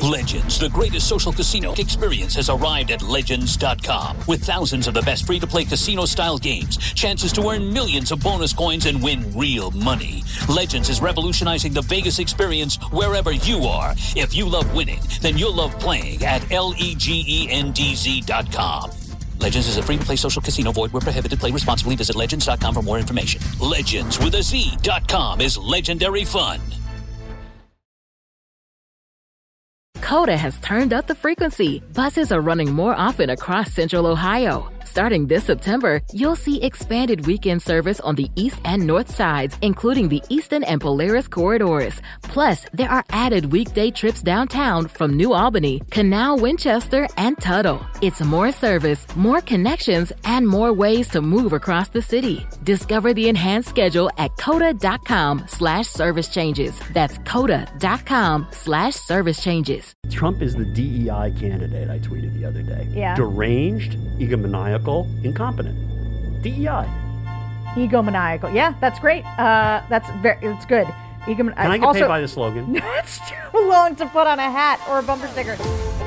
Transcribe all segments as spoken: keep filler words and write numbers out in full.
Legends, the greatest social casino experience, has arrived at Legends dot com. With thousands of the best free-to-play casino-style games, chances to earn millions of bonus coins, and win real money. Legends is revolutionizing the Vegas experience wherever you are. If you love winning, then you'll love playing at L-E-G-E-N-D-Z dot com. Legends is a free-to-play social casino. Void where prohibited. Play responsibly. Visit Legends dot com for more information. Legends with a Z dot com is legendary fun. Coda has turned up the frequency. Buses are running more often across Central Ohio. Starting this September, you'll see expanded weekend service on the east and north sides, including the Eastern and Polaris corridors. Plus, there are added weekday trips downtown from New Albany, Canal, Winchester, and Tuttle. It's more service, more connections, and more ways to move across the city. Discover the enhanced schedule at coda.com slash service changes. That's coda.com slash service changes. Trump is the D E I candidate, I tweeted the other day. Yeah. Deranged, egomaniacal, incompetent. D E I. Egomaniacal. Yeah, that's great. Uh, that's very, it's good. Egom- Can I get also, paid by the slogan? It's too long to put on a hat or a bumper sticker.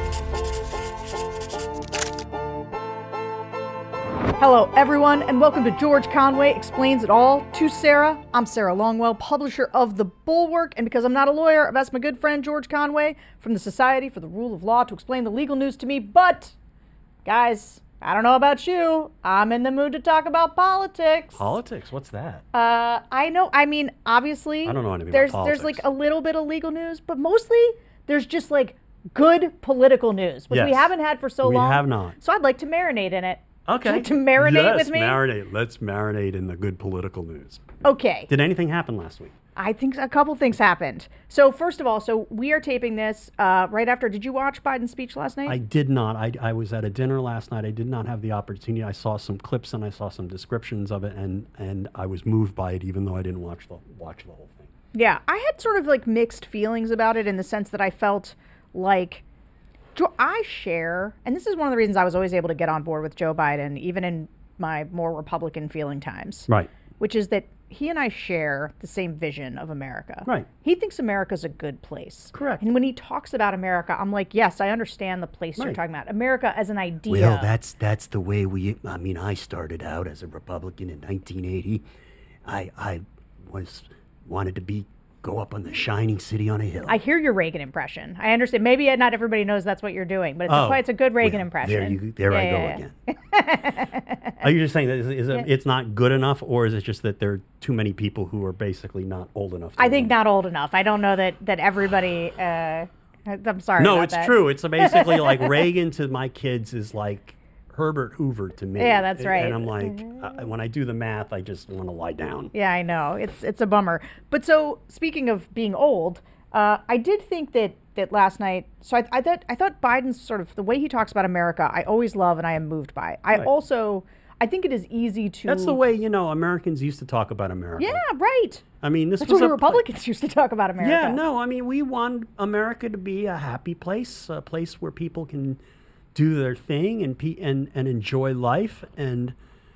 Hello, everyone, and welcome to George Conway Explains It All to Sarah. I'm Sarah Longwell, publisher of The Bulwark, and because I'm not a lawyer, I've asked my good friend George Conway from the Society for the Rule of Law to explain the legal news to me. But, guys, I don't know about you. I'm in the mood to talk about politics. Politics? What's that? Uh, I know. I mean, obviously, I don't know anything there's about politics. there's like a little bit of legal news, but mostly there's just like good political news, which we Yes. haven't had for so We long. have not. So I'd like to marinate in it. Okay. Would you like to marinate yes, with me? marinate. Let's marinate in the good political news. Okay. Did anything happen last week? I think a couple things happened. So first of all, so we are taping this uh, right after. Did you watch Biden's speech last night? I did not. I, I was at a dinner last night. I did not have the opportunity. I saw some clips and I saw some descriptions of it, and, and I was moved by it, even though I didn't watch the watch the whole thing. Yeah, I had sort of like mixed feelings about it in the sense that I felt like I share, and this is one of the reasons I was always able to get on board with Joe Biden, even in my more Republican feeling times. Right. Which is that he and I share the same vision of America. Right. He thinks America's a good place. Correct. And when he talks about America, I'm like, yes, I understand the place you're Right. talking about. America as an idea. Well, that's that's the way we. I mean, I started out as a Republican in nineteen eighty. I I was wanted to be go up on the shining city on a hill. I hear your Reagan impression. I understand. Maybe not everybody knows that's what you're doing, but it's, Oh, a, it's a good Reagan Well, impression. There you there Yeah, I yeah, go yeah. again. Are you just saying that is, is it, it's not good enough, or is it just that there are too many people who are basically not old enough to I think run? not old enough. I don't know that, that everybody, uh, I'm sorry No, about it's that. true. It's basically like Reagan to my kids is like Herbert Hoover to me. Yeah, that's And- right. And I'm like, uh, when I do the math, I just want to lie down. Yeah, I know. It's it's a bummer. But so speaking of being old, uh, I did think that, that last night. So I, I thought I thought Biden's sort of the way he talks about America. I always love and I am moved by. I Right. also I think it is easy to. That's the way, you know, Americans used to talk about America. Yeah, right. I mean, this That's was what a Republicans used to talk about America. Yeah, no, I mean, we want America to be a happy place, a place where people can do their thing and pe- and, and enjoy life and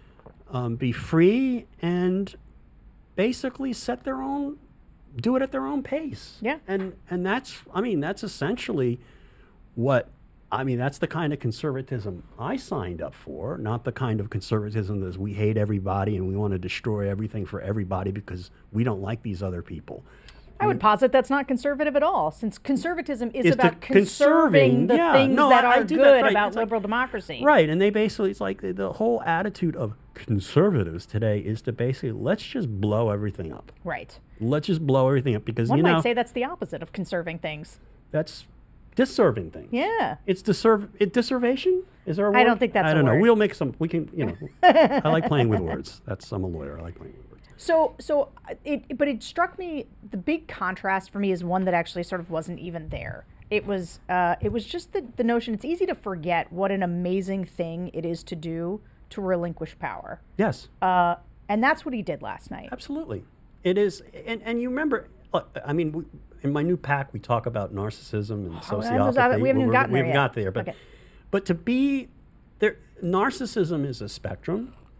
um, be free and basically set their own, do it at their own pace. Yeah. And and that's, I mean, that's essentially what, I mean, that's the kind of conservatism I signed up for, not the kind of conservatism that is we hate everybody and we want to destroy everything for everybody because we don't like these other people. I would posit that's not conservative at all, since conservatism is Is the about conserving conserving, the yeah. things No, that I- I are do that, good right. about It's like- liberal democracy. Right, and they basically, it's like the, the whole attitude of conservatives today is to basically, let's just blow everything up. Right. Let's just blow everything up because, One you might know, say that's the opposite of conserving things. that's disserving things. Yeah. It's disserv, it disservation? Is there a word? I don't think that's I a don't know. word. We'll make some, we can, you know, I like playing with words. That's, I'm a lawyer. I like playing with words. So, so it, but it struck me, the big contrast for me is one that actually sort of wasn't even there. It was, uh, it was just the, the notion, it's easy to forget what an amazing thing it is to do to relinquish power. Yes. Uh, and that's what he did last night. Absolutely. It is, and, and you remember, look, I mean, we, in my new pack, we talk about narcissism and Oh, sociopathy. we haven't even We're- gotten we there haven't yet. got there, but Okay. but to be there, narcissism is a spectrum,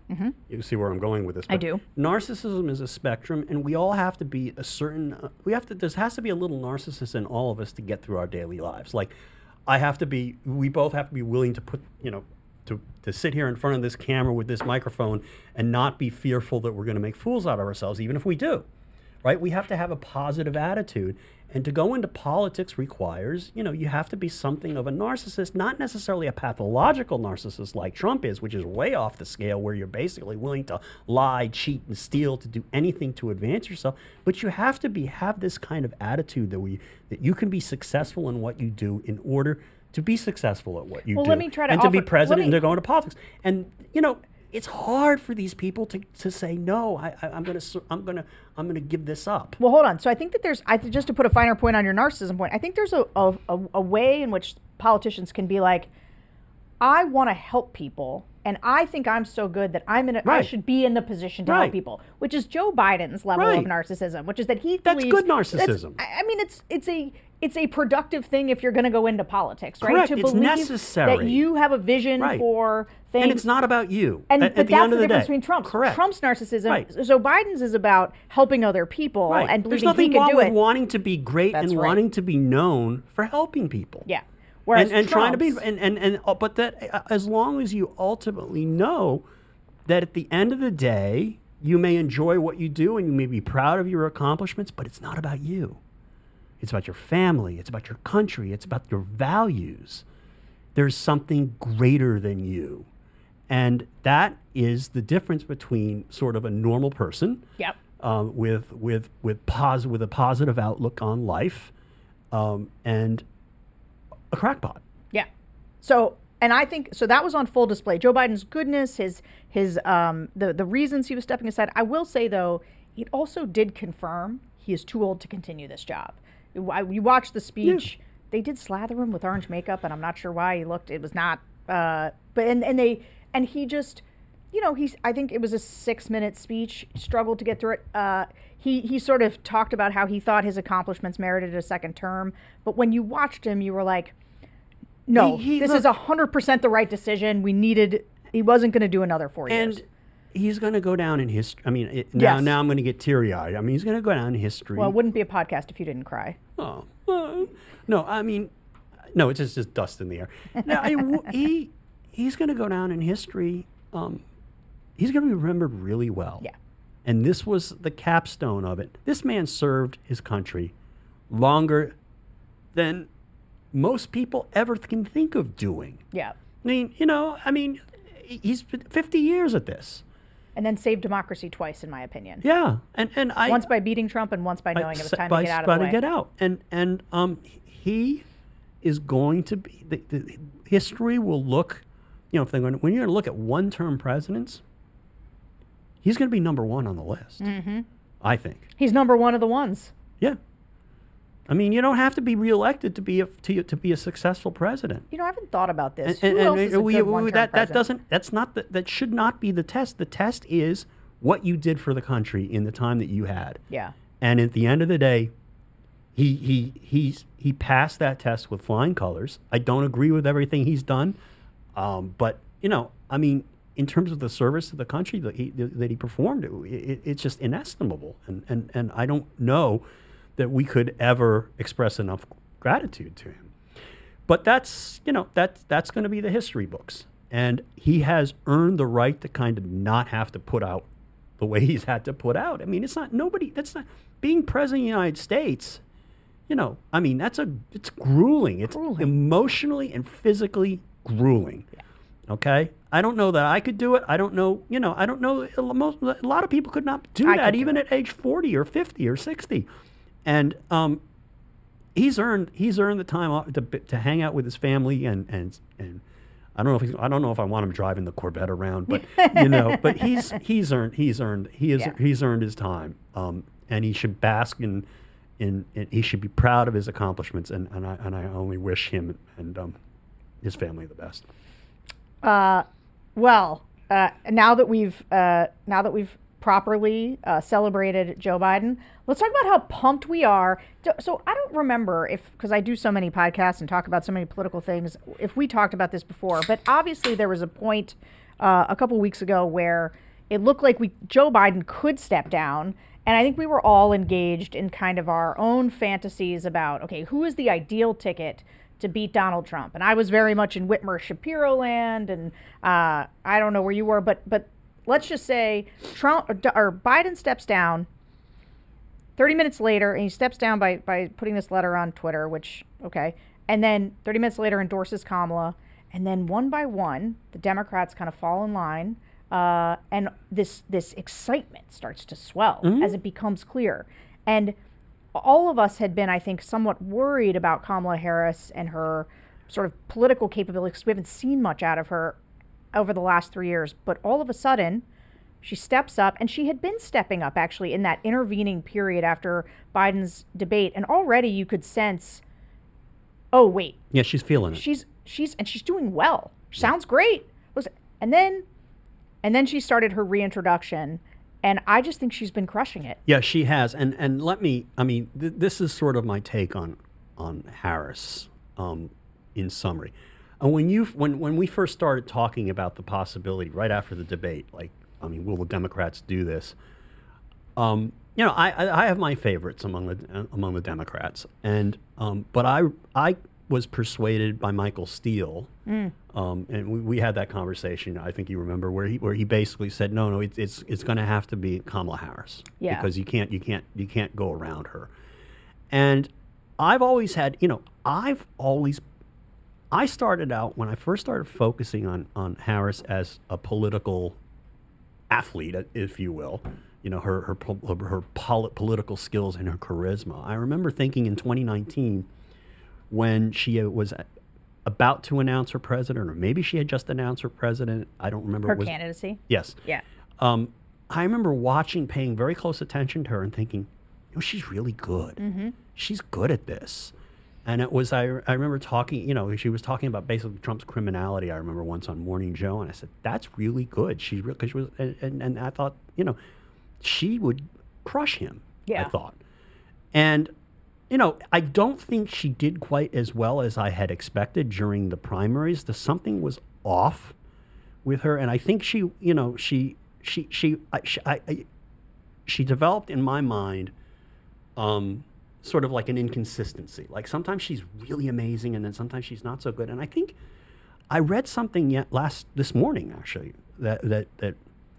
Mm-hmm. You see where I'm going with this. I do. Narcissism is a spectrum, and we all have to be a certain. Uh, we have to. There has to be a little narcissist in all of us to get through our daily lives. Like, I have to be. We both have to be willing to put. You know, to to sit here in front of this camera with this microphone and not be fearful that we're going to make fools out of ourselves, even if we do. Right? We have to have a positive attitude. And to go into politics requires, you know, you have to be something of a narcissist, not necessarily a pathological narcissist like Trump is, which is way off the scale, where you're basically willing to lie, cheat, and steal to do anything to advance yourself. But you have to be have this kind of attitude that we that you can be successful in what you do in order to be successful at what you well, do. Let me try to and offer, to be president me, and to go into politics. And, you know, it's hard for these people to, to say no. I, I, I'm gonna I'm gonna I'm gonna give this up. Well, hold on. So I think that there's I th- just to put a finer point on your narcissism point. I think there's a a, a, a way in which politicians can be like, I want to help people, and I think I'm so good that I'm in. A, right. I should be in the position to right. help people, which is Joe Biden's level right. of narcissism, which is that he that's believes good narcissism. I mean, it's it's a it's a productive thing if you're going to go into politics, right? Correct. To It's believe necessary. that you have a vision right. for things. And it's not about you. And at, but at the that's end the of the difference day. between Trump's. Correct. Trump's narcissism. Right. So Biden's is about helping other people right. and There's believing nothing he can wrong do with it. wanting to be great That's and right. wanting to be known for helping people. Yeah. Whereas and, and trying to be Trump's- and and, and uh, but that uh, as long as you ultimately know that at the end of the day you may enjoy what you do and you may be proud of your accomplishments, but it's not about you. It's about your family. It's about your country. It's about your values. There's something greater than you. And that is the difference between sort of a normal person Yep. um, with, with, with, pos- with a positive outlook on life um, and a crackpot. Yeah. So, and I think so. That was on full display. Joe Biden's goodness, his his um the the reasons he was stepping aside. I will say though, it also did confirm he is too old to continue this job. I- You watched the speech. Yeah. They did slather him with orange makeup, and I'm not sure why he looked. It was not. Uh, but and and they and he just, you know, he's. I think it was a six minute speech. Struggled to get through it. Uh, he he sort of talked about how he thought his accomplishments merited a second term. But when you watched him, you were like, no, he, he, this look, is one hundred percent the right decision. We needed, he wasn't going to do another four and years. He's going to go down in history. I mean, it, now, Yes. now I'm going to get teary-eyed. I mean, he's going to go down in history. Well, it wouldn't be a podcast if you didn't cry. Oh, uh, no, I mean, no, it's just, just dust in the air. No, I, w- he, he's going to go down in history. Um, he's going to be remembered really well. Yeah. And this was the capstone of it. This man served his country longer than most people ever can think of doing. Yeah. I mean, you know, I mean, he's been fifty years at this. And then saved democracy twice, in my opinion. Yeah, and and I Once by beating Trump, and once by knowing I, it was time by, to get out of by the way. to get out, and and um, he is going to be. The, the history will look, you know, if they're going to, when you're going to look at one-term presidents, he's going to be number one on the list. Mm-hmm. I think. He's number one of the ones. Yeah. I mean, you don't have to be reelected to be a to, to be a successful president. You know, I haven't thought about this. And, Who and, else and is a we, good we- one-term that that president? doesn't that's not the, that should not be the test. The test is what you did for the country in the time that you had. Yeah. And at the end of the day, he he he's he passed that test with flying colors. I don't agree with everything he's done, um, but you know, I mean, in terms of the service to the country that he that he performed, it, it, it's just inestimable. And and and I don't know that we could ever express enough gratitude to him. But that's, you know, that, that's going to be the history books. And he has earned the right to kind of not have to put out the way he's had to put out. I mean, it's not, nobody, that's not, being president of the United States, you know, I mean, that's a, it's grueling. It's Grueling. emotionally and physically grueling. Yeah. Okay? I don't know that I could do it. I don't know, you know, I don't know, most, a lot of people could not do I that could do even it. at age forty or fifty or sixty. And um, he's earned he's earned the time off to to hang out with his family and and and I don't know if he's, I don't know if I want him driving the Corvette around, but you know, but he's he's earned he's earned he is Yeah. he's earned his time, um, and he should bask in, in in he should be proud of his accomplishments, and and I and I only wish him and um, his family the best. Uh, well, uh, now that we've uh, now that we've properly uh, celebrated Joe Biden, let's talk about how pumped we are. So, so I don't remember if, because I do so many podcasts and talk about so many political things, if we talked about this before. But obviously, there was a point uh, a couple weeks ago where it looked like we Joe Biden could step down. And I think we were all engaged in kind of our own fantasies about, okay, who is the ideal ticket to beat Donald Trump? And I was very much in Whitmer Shapiro land, and uh, I don't know where you were, but but let's just say Trump or, or Biden steps down. thirty minutes later, and he steps down by by putting this letter on Twitter, which okay, and then thirty minutes later endorses Kamala, and then one by one, the Democrats kind of fall in line. Uh, and this this excitement starts to swell mm-hmm. as it becomes clear. And all of us had been, I think, somewhat worried about Kamala Harris and her sort of political capabilities. We haven't seen much out of her over the last three years. But all of a sudden, she steps up, and she had been stepping up, actually, in that intervening period after Biden's debate. And already you could sense, oh, wait. Yeah, she's feeling it. She's, she's, and she's doing well. Sounds great. And then... And then she started her reintroduction, and I just think she's been crushing it. Yeah, she has. And and let me, I mean, th- this is sort of my take on on Harris um, in summary. And when you when when we first started talking about the possibility right after the debate, like, I mean, will the Democrats do this? Um, you know, I, I I have my favorites among the uh, among the Democrats, and um, but I I was persuaded by Michael Steele. Mm. Um, and we, we had that conversation, I think you remember, where he where he basically said, no, no, it's it's it's going to have to be Kamala Harris, yeah. because you can't you can't you can't go around her. And I've always had, you know, I've always, I started out when I first started focusing on on Harris as a political athlete, if you will, you know, her her her, her polit- political skills and her charisma. I remember thinking in twenty nineteen when she was about to announce her president, or maybe she had just announced her president. I don't remember. Her it was, candidacy? Yes. Yeah. Um, I remember watching, paying very close attention to her and thinking, you know, she's really good. Mm-hmm. She's good at this. And it was, I, I remember talking, you know, she was talking about basically Trump's criminality. I remember once on Morning Joe, and I said, that's really good. She's real, because she was, and, and, and I thought, you know, she would crush him, yeah. I thought. And, you know, I don't think she did quite as well as I had expected during the primaries. The something was off with her, and I think she, you know, she, she, she, I, she, I, I, she developed in my mind, um, sort of like an inconsistency. Like sometimes she's really amazing, and then sometimes she's not so good. And I think I read something yet last this morning actually that that that,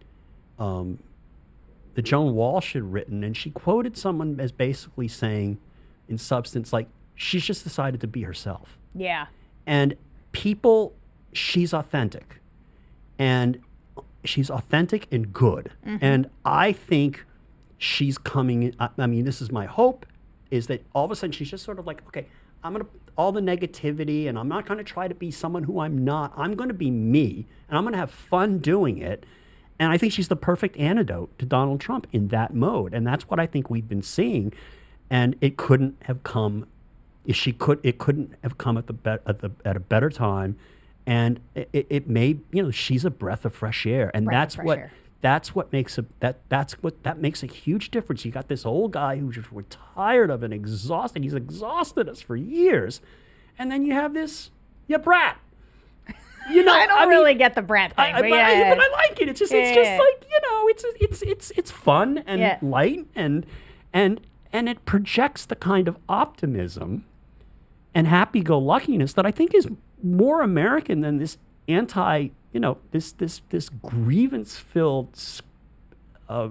um, that Joan Walsh had written, and she quoted someone as basically saying, in substance, like, she's just decided to be herself. Yeah. And people, she's authentic. And she's authentic and good. Mm-hmm. And I think she's coming, I, I mean, this is my hope, is that all of a sudden she's just sort of like, okay, I'm going to, all the negativity, and I'm not going to try to be someone who I'm not. I'm going to be me, and I'm going to have fun doing it. And I think she's the perfect antidote to Donald Trump in that mode. And that's what I think we've been seeing. And it couldn't have come, she could, it couldn't have come at the be, at the at a better time, and it, it made, you know, she's a breath of fresh air, and breath that's fresh what air. that's what makes a that that's what that makes a huge difference. You got this old guy who's just we're tired of and exhausted. He's exhausted us for years, and then you have this yeah brat. You know, I don't I really mean, get the brat thing, I, I, but, but, yeah. I, but I like it. It's just yeah, it's yeah, just yeah. like, you know, it's it's it's it's fun and yeah. light and and. And it projects the kind of optimism and happy-go-luckiness that I think is more American than this anti, you know, this this this grievance-filled uh,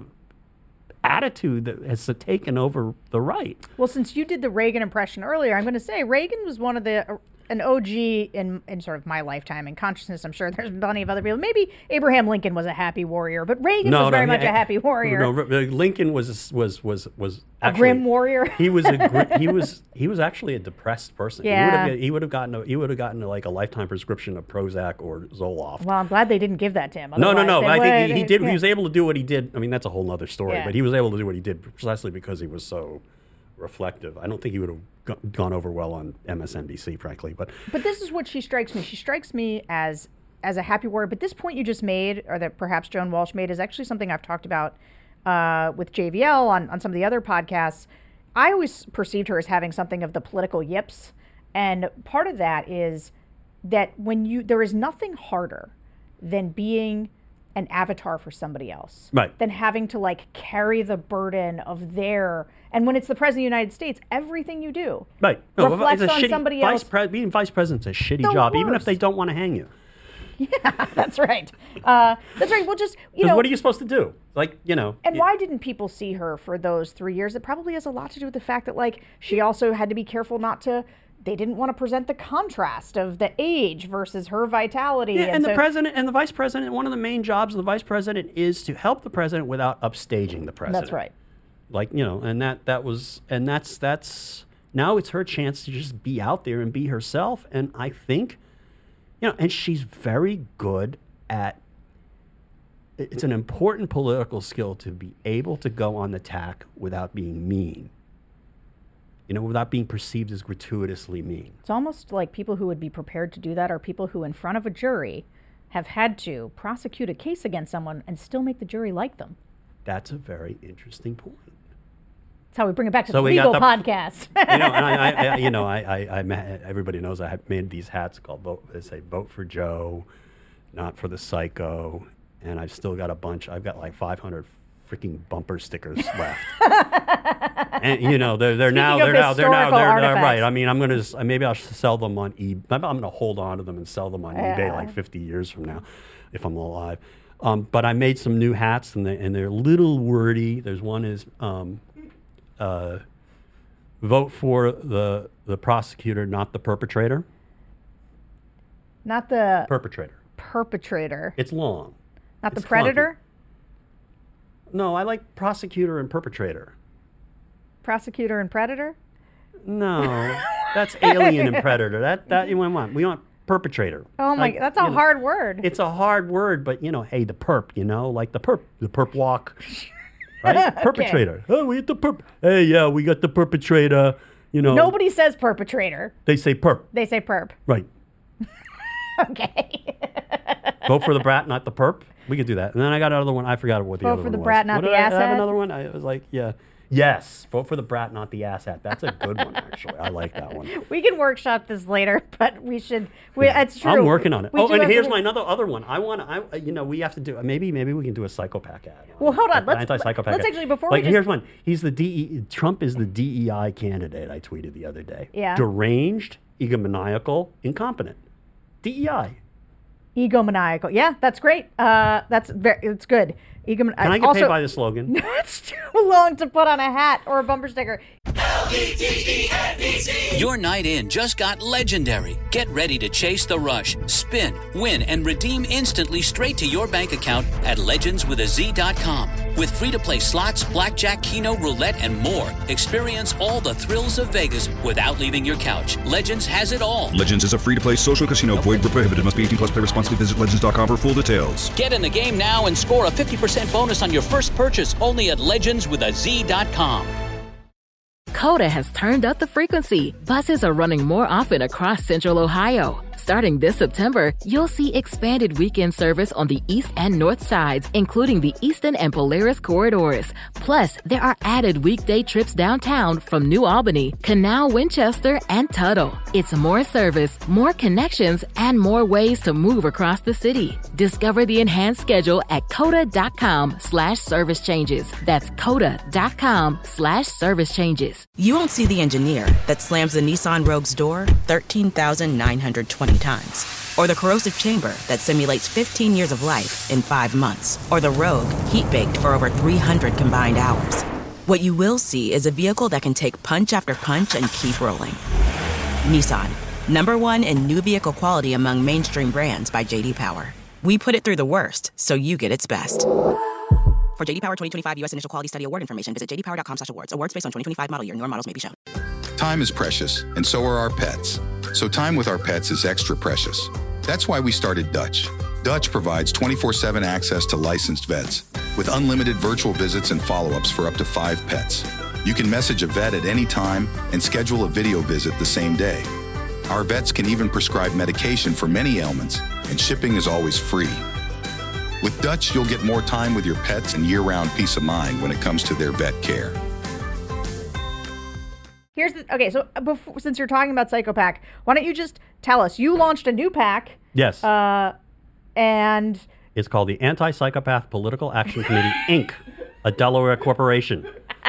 attitude that has taken over the right. Well, since you did the Reagan impression earlier, I'm going to say Reagan was one of the an O G in, in sort of my lifetime and consciousness. I'm sure there's plenty of other people. Maybe Abraham Lincoln was a happy warrior, but Reagan no, was very no, much he, a happy warrior. No, Lincoln was was was was actually, a grim warrior. he was a gr- he was he was actually a depressed person. Yeah. He would have he would have gotten a, he would have gotten a, like a lifetime prescription of Prozac or Zoloft. Well, I'm glad they didn't give that to him. No, no, no. I think he, he would. did. Yeah. He was able to do what he did. I mean, that's a whole other story. Yeah. But he was able to do what he did precisely because he was so reflective. I don't think he would have go- gone over well on M S N B C, frankly. But but this is what she strikes me. She strikes me as as a happy warrior. But this point you just made, or that perhaps Joan Walsh made, is actually something I've talked about uh, with J V L on on some of the other podcasts. I always perceived her as having something of the political yips, and part of that is that when you there is nothing harder than being an avatar for somebody else. Right. Than having to like carry the burden of their, and when it's the president of the United States, everything you do right. No, reflects it's a on shitty, somebody vice else. Pre- being vice president's a shitty The job, even if worst. they don't want to hang you. Yeah, that's right. Uh, that's right. Well, just, you 'Cause know. what are you supposed to do? Like, you know. And y- why didn't people see her for those three years? It probably has a lot to do with the fact that, like, she also had to be careful not to, they didn't want to present the contrast of the age versus her vitality. Yeah, and, the so- president and the vice president, one of the main jobs of the vice president is to help the president without upstaging the president. That's right. Like, you know, and that that was, and that's, that's, now it's her chance to just be out there and be herself. And I think, you know, and she's very good at, it's an important political skill to be able to go on the tack without being mean. You know, without being perceived as gratuitously mean. It's almost like people who would be prepared to do that are people who, in front of a jury, have had to prosecute a case against someone and still make the jury like them. That's a very interesting point. That's how we bring it back to So the we legal got podcast. You know, and I, I, I you know, I, I, I, ma- everybody knows I have made these hats called vote. They say "Vote for Joe, not for the psycho," and I've still got a bunch. I've got like five hundred freaking bumper stickers left. And you know, they're they're now Speaking they're of now they're now historical they're, they're artifacts. right. I mean, I'm gonna s- maybe I'll sell them on eBay. Maybe I'm gonna hold on to them and sell them on eBay Yeah. like fifty years from now, if I'm alive. Um, but I made some new hats, and they and they're a little wordy. There's one is. Um, uh, Vote for the the prosecutor, not the perpetrator. Not the Perpetrator. perpetrator. It's long. Not the It's predator. No, I like prosecutor and perpetrator. Prosecutor and predator. No, that's alien and predator. That that you want. We want perpetrator. Oh my, Like, that's a you know, hard word. It's a hard word, but you know, hey, the perp. You know, like the perp, the perp walk. Right? Perpetrator. Oh, we got the perp. Hey, yeah, we got the perpetrator. You know, Nobody says perpetrator. they say perp. They say perp. Right. Okay. Vote for the brat, not the perp. We could do that. And then I got another one. I forgot what the Vote other for one the was. brat, not What the did I, I have asshat? another one. I was like, yeah, yes. Vote for the brat, not the asshat. That's a good one, actually. I like that one. We can workshop this later, but we should. We, It's true. I'm working on it. We Oh, do and have here's to- my another other one. I want. I you know we have to do maybe maybe we can do a psychopath ad. Well, hold on. Let's- anti-psychopath let's ad. actually, before we like just- here's one. He's the D. E, Trump is the D E I candidate. I tweeted the other day. Yeah. Deranged, egomaniacal, incompetent. D E I. Egomaniacal. Yeah, that's great. Uh, that's very. It's good. Egomaniacal. Can I get also, paid by the slogan? It's too long to put on a hat or a bumper sticker. Your night in just got legendary. Get ready to chase the rush, spin, win, and redeem instantly straight to your bank account at legends with a z dot com. With free-to-play slots, blackjack, keno, roulette, and more, experience all the thrills of Vegas without leaving your couch. Legends has it all. Legends is a free-to-play social casino. Void where prohibited. Must be eighteen plus. Play responsibly. Visit legends dot com for full details. Get in the game now and score a fifty percent bonus on your first purchase only at legends with a z dot com. Coda has turned up the frequency. Buses are running more often across Central Ohio. Starting this September, you'll see expanded weekend service on the east and north sides, including the Eastern and Polaris corridors. Plus, there are added weekday trips downtown from New Albany, Canal, Winchester, and Tuttle. It's more service, more connections, and more ways to move across the city. Discover the enhanced schedule at coda.com slash service changes. That's coda.com slash service changes. You won't see the engineer that slams the Nissan Rogue's door thirteen thousand nine hundred twenty times. Or the corrosive chamber that simulates fifteen years of life in five months. Or the Rogue heat-baked for over three hundred combined hours. What you will see is a vehicle that can take punch after punch and keep rolling. Nissan, number one in new vehicle quality among mainstream brands by J D Power. We put it through the worst, so you get its best. For J D Power twenty twenty-five U S Initial Quality Study Award information, visit j d power dot com slash awards. Awards based on twenty twenty-five model year. Newer models may be shown. Time is precious, and so are our pets. So time with our pets is extra precious. That's why we started Dutch. Dutch provides twenty-four seven access to licensed vets with unlimited virtual visits and follow-ups for up to five pets. You can message a vet at any time and schedule a video visit the same day. Our vets can even prescribe medication for many ailments, and shipping is always free. With Dutch, you'll get more time with your pets and year-round peace of mind when it comes to their vet care. Here's the okay. So before, since you're talking about Psychopack, why don't you just tell us? You launched a new pack. Yes. Uh, And it's called the Anti-Psychopath Political Action Committee, Incorporated, a Delaware corporation.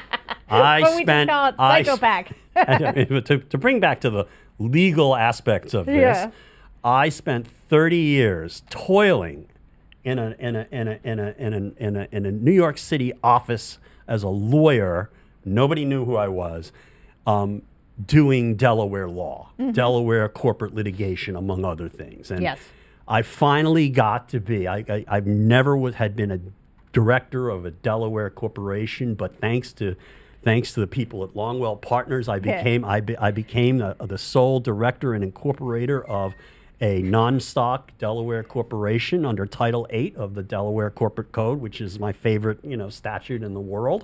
I but we spent just call it I, Psychopac. to, to bring back to the legal aspects of this, Yeah. I spent thirty years toiling in a in a in a in a in a in a, in a New York City office as a lawyer. Nobody knew who I was. Um, doing Delaware law, Mm-hmm. Delaware corporate litigation, among other things. And Yes. I finally got to be, I, I, I've never was, had been a director of a Delaware corporation, but thanks to thanks to the people at Longwell Partners, I Yeah. became I, be, I became the, the sole director and incorporator of a non-stock Delaware corporation under Title eight of the Delaware Corporate Code, which is my favorite, you know, statute in the world.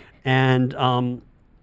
And um,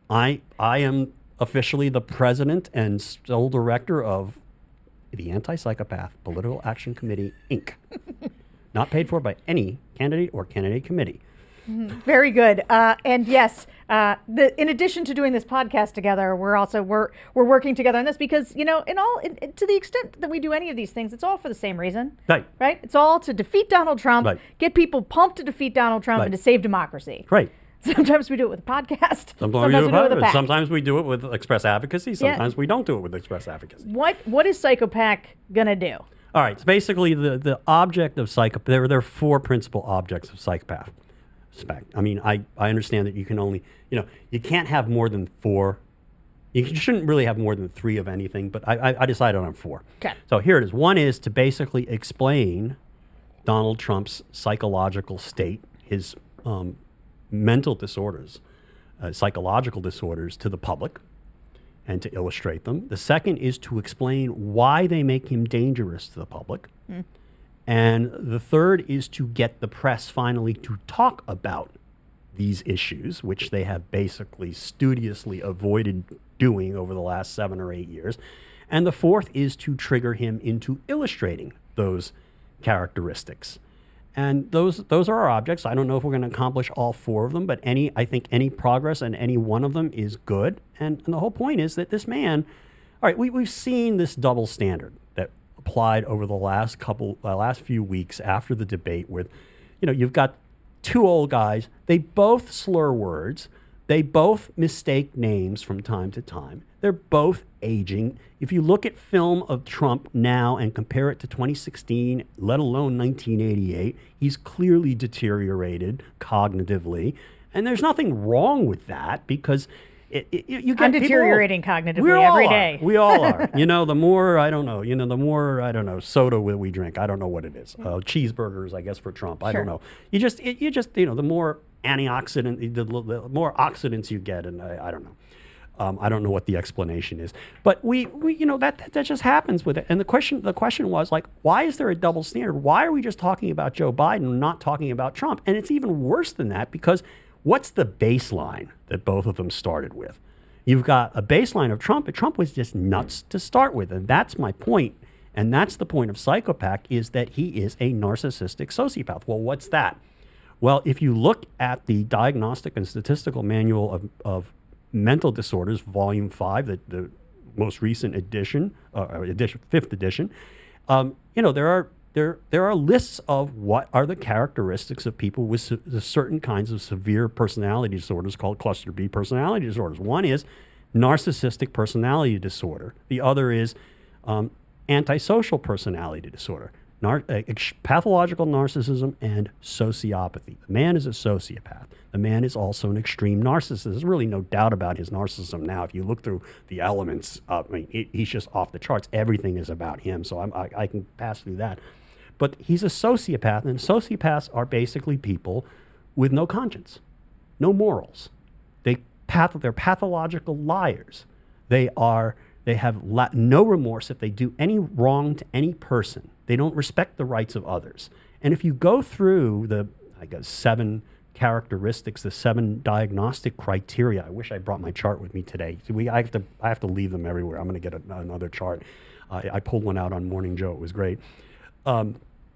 I I am officially the president and sole director of the Anti-Psychopath Political Action Committee, Incorporated. Not paid for by any candidate or candidate committee. Very good. Uh, and yes, uh, the, in addition to doing this podcast together, we're also we're we're working together on this because, you know, in all in, in- to the extent that we do any of these things, it's all for the same reason. Right. Right? It's all to defeat Donald Trump, Right. get people pumped to defeat Donald Trump, Right. and to save democracy. Right. Sometimes we do it with a podcast. Sometimes, we, do we do it with a it, PAC. sometimes we do it with Express Advocacy. Sometimes we don't do it with Express Advocacy. What what is Psychopac gonna do? All right. So basically, the, the object of psychopath, there, there are four principal objects of psychopath. Spec- I mean, I, I understand that you can only, you know, you can't have more than four. You shouldn't really have more than three of anything, but I, I, I decided on four. Okay. So here it is. One is to basically explain Donald Trump's psychological state, his um, mental disorders, uh, psychological disorders to the public, and to illustrate them. The second is to explain why they make him dangerous to the public. Mm. And the third is to get the press finally to talk about these issues, which they have basically studiously avoided doing over the last seven or eight years. And the fourth is to trigger him into illustrating those characteristics. And those those are our objects. I don't know if we're going to accomplish all four of them, but any I think any progress on any one of them is good. And, and the whole point is that this man, all right, we, we've seen this double standard that applied over the last couple, uh, last few weeks after the debate with, you know, you've got two old guys. They both slur words. They both mistake names from time to time. They're both aging. If you look at film of Trump now and compare it to twenty sixteen, let alone nineteen eighty-eight, he's clearly deteriorated cognitively. And there's nothing wrong with that because it, it, you get I'm people- deteriorating cognitively we all every are. day. We all are. You know, the more, I don't know, you know, the more, I don't know, soda we we drink. I don't know what it is. Uh, cheeseburgers, I guess, for Trump. I Sure. don't know. You just, it, you just, you know, the more antioxidant, the, the more oxidants you get, and I, I don't know. Um, I don't know what the explanation is, but we, we you know, that, that that just happens with it. And the question, the question was like, why is there a double standard? Why are we just talking about Joe Biden and not talking about Trump? And it's even worse than that because what's the baseline that both of them started with? You've got a baseline of Trump, but Trump was just nuts to start with, and that's my point. And that's the point of Psychopac, is that he is a narcissistic sociopath. Well, what's that? Well, if you look at the Diagnostic and Statistical Manual of, of Mental Disorders, Volume five, the, the most recent edition, uh, edition, fifth edition, um, you know, there are there there are lists of what are the characteristics of people with se- certain kinds of severe personality disorders called cluster B personality disorders. One is narcissistic personality disorder. The other is um, antisocial personality disorder. Nar- uh, ex- pathological narcissism and sociopathy. The man is a sociopath. The man is also an extreme narcissist. There's really no doubt about his narcissism now. If you look through the elements, uh, I mean, he, he's just off the charts. Everything is about him, so I'm, I, I can pass through that. But he's a sociopath, and sociopaths are basically people with no conscience, no morals. They path- they're pathological liars. They are they have la- no remorse if they do any wrong to any person. They don't respect the rights of others. And if you go through the, I guess, seven characteristics, the seven diagnostic criteria. I wish I brought my chart with me today. We, I have to, I have to leave them everywhere. I'm going to get a, another chart. Uh, I pulled one out on Morning Joe. It was great. Um,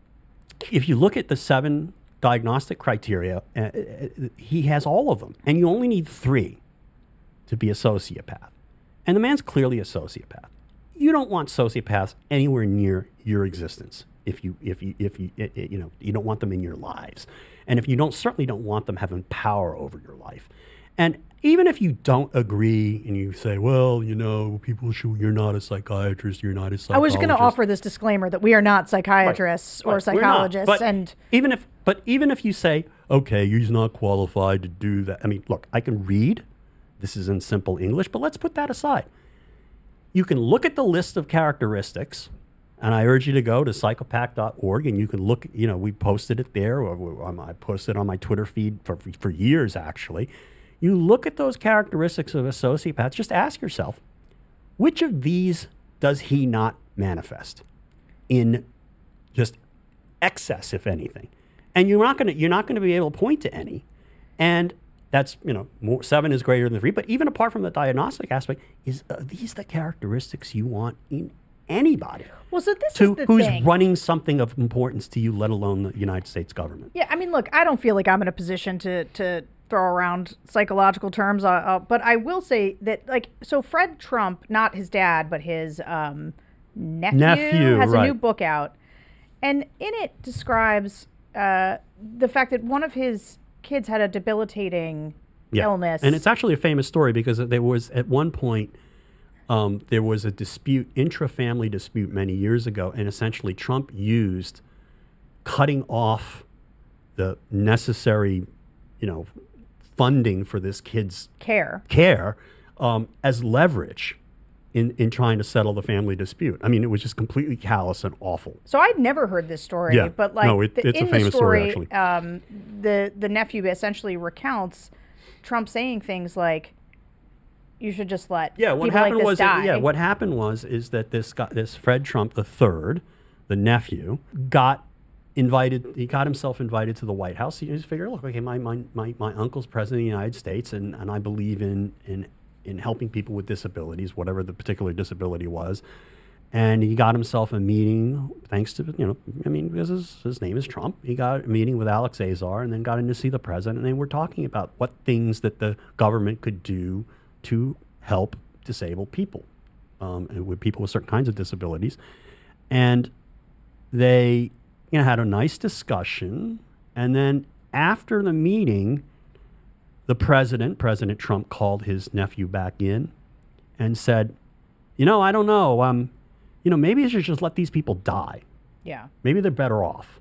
if you look at the seven diagnostic criteria, uh, he has all of them, and you only need three to be a sociopath. And the man's clearly a sociopath. You don't want sociopaths anywhere near your existence. if you if you if you it, it, you know you don't want them in your lives, and if you don't certainly don't want them having power over your life, and even if you don't agree and you say, well, you know, people should, you're not a psychiatrist, you're not a psychologist. I was going to offer this disclaimer that we are not psychiatrists Right, or right, psychologists, but and even if but even if you say, okay, he's not qualified to do that. I mean, look, I can read. This is in simple English, but let's put that aside. You can look at the list of characteristics, and I urge you to go to psychopath dot org, and you can look, you know, we posted it there, or, or I posted it on my Twitter feed for, for years, actually. You look at those characteristics of a sociopath, just ask yourself, which of these does he not manifest in just excess, if anything? And you're not going to you're not going to be able to point to any. And that's, you know, more, seven is greater than three. But even apart from the diagnostic aspect, is uh, these the characteristics you want in anybody? well, so this to is the who's thing. running something of importance to you, let alone the United States government. Yeah, I mean, look, I don't feel like I'm in a position to to throw around psychological terms, uh, uh, but I will say that, like, so Fred Trump, not his dad, but his um, nephew, Nephew, has a right. new book out, and in it describes uh, the fact that one of his kids had a debilitating Yeah. illness. And it's actually a famous story because there was, at one point, um, there was a dispute, intra-family dispute many years ago, and essentially Trump used cutting off the necessary, you know, funding for this kid's care. care um, as leverage in, in trying to settle the family dispute. I mean, it was just completely callous and awful. So I'd never heard this story, Yeah. but like No, it- the, it's a in famous the story, story, actually. um, the the nephew essentially recounts Trump saying things like, "You should just let Yeah, what people happened like this was die." yeah, what happened was is that this guy, this Fred Trump the third, the nephew, got invited. He got himself invited to the White House. He just figured, look, okay, my my my, my uncle's president of the United States, and, and I believe in in in helping people with disabilities, whatever the particular disability was. And he got himself a meeting, thanks to, you know, I mean, because his, his name is Trump. He got a meeting with Alex Azar and then got in to see the president. And they were talking about what things that the government could do to help disabled people, um, and with people with certain kinds of disabilities. And they, you know, had a nice discussion. And then after the meeting, the president, President Trump, called his nephew back in and said, you know, I don't know. Um, you know, maybe I should just let these people die. Yeah. Maybe they're better off.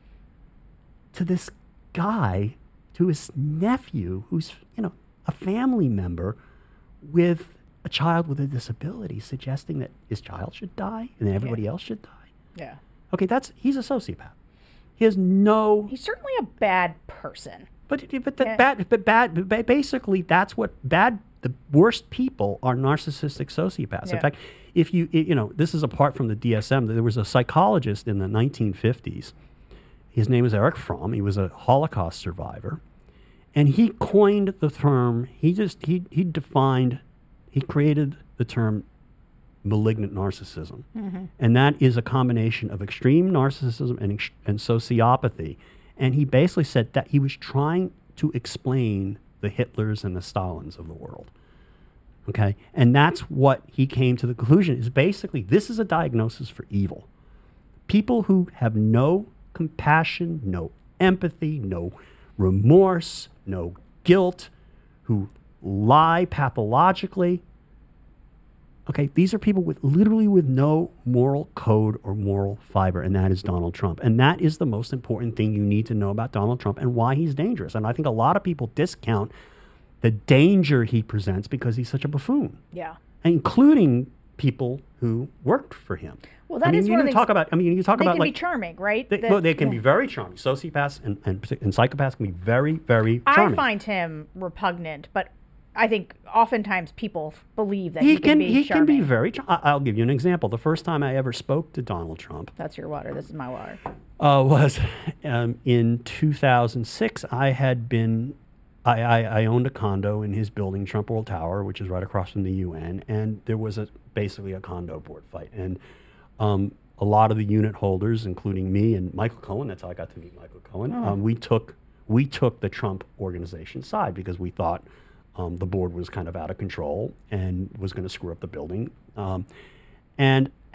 To this guy, to his nephew, who's, you know, a family member with a child with a disability, suggesting that his child should die and then everybody Yeah. else should die. Yeah. Okay, that's, he's a sociopath. He has no, He's certainly a bad person. but but the Yeah. bad, but bad, but basically that's what bad. The worst people are narcissistic sociopaths. Yeah. In fact, if you you know, this is apart from the D S M. There was a psychologist in the nineteen fifties. His name was Erich Fromm. He was a Holocaust survivor, and he coined the term. He just he he defined, he created the term malignant narcissism, Mm-hmm. and that is a combination of extreme narcissism and ex- and sociopathy. And he basically said that he was trying to explain the Hitlers and the Stalins of the world. Okay? And that's what he came to the conclusion is basically this is a diagnosis for evil. People who have no compassion, no empathy, no remorse, no guilt, who lie pathologically. Okay, these are people with literally with no moral code or moral fiber, and that is Donald Trump. And that is the most important thing you need to know about Donald Trump and why he's dangerous. And I think a lot of people discount the danger he presents because he's such a buffoon, Yeah. including people who worked for him. Well, that I mean, is you one of can the talk things- about. I mean, you talk They about can like be charming, right? They, That- well, they can yeah. be very charming. Sociopaths and, and, and psychopaths can be very, very I charming. find him repugnant, but I think oftentimes people f- believe that he, he, can be he can be charming. very. Char- I- I'll give you an example. The first time I ever spoke to Donald Trump That's your water. This is my water. uh, was um, in two thousand six. I had been. I, I, I owned a condo in his building, Trump World Tower, which is right across from the U N, and there was a basically a condo board fight, and um, a lot of the unit holders, including me and Michael Cohen, that's how I got to meet Michael Cohen. Oh. Um, we took we took the Trump organization side because we thought um, the board was kind of out of control and was going to screw up the building. Um, and